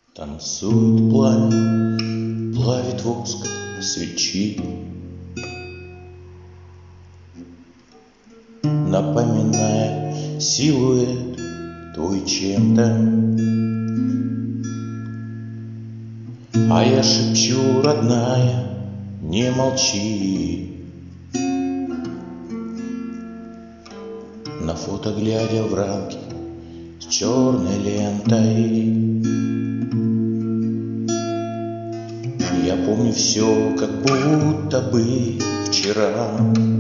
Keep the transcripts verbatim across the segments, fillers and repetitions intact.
Танцует пламя, плавит воск свечи, напоминая силуэт твой чем-то. А я шепчу, родная, не молчи. На фото глядя в рамки с черной лентой, я помню все, как будто бы вчера.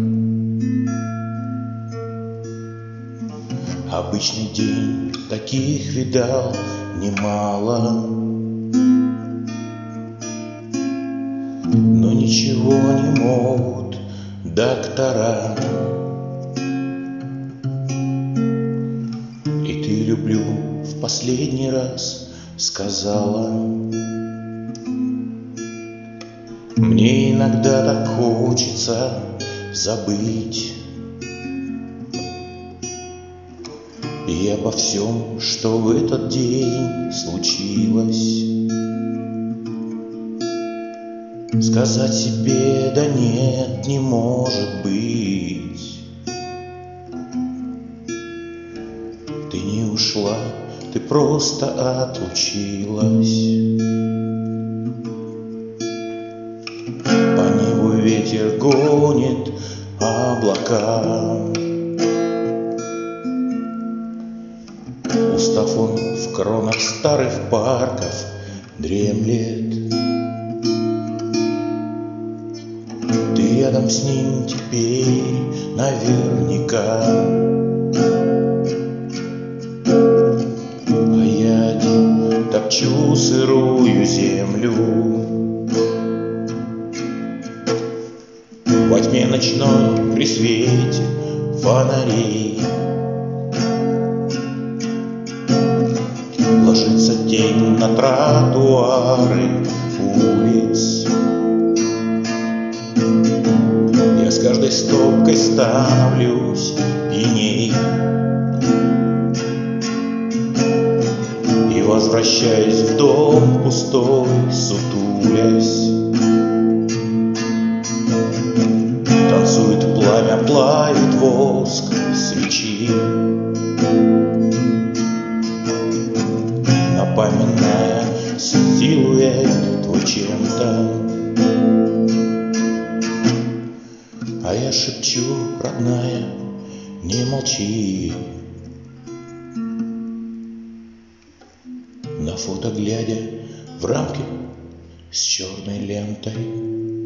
Обычный день, таких видал немало, но ничего не могут доктора. И ты люблю в последний раз сказала. Мне иногда так хочется забыть и обо всем, что в этот день случилось. Сказать себе: да нет, не может быть. Ты не ушла, ты просто отлучилась. Ветер гонит облака, устав он в кронах старых парков дремлет. Ты рядом с ним теперь наверняка, а я один топчу сырую землю. Во тьме ночной при свете фонарей ложится тень на тротуары улиц. Я с каждой стопкой становлюсь пьяней и возвращаюсь в дом пустой, сутулясь. Танцует пламя, плавит воск свечи, напоминая силуэт твой чем-то. А я шепчу, родная, не молчи. На фото глядя в рамки с черной лентой.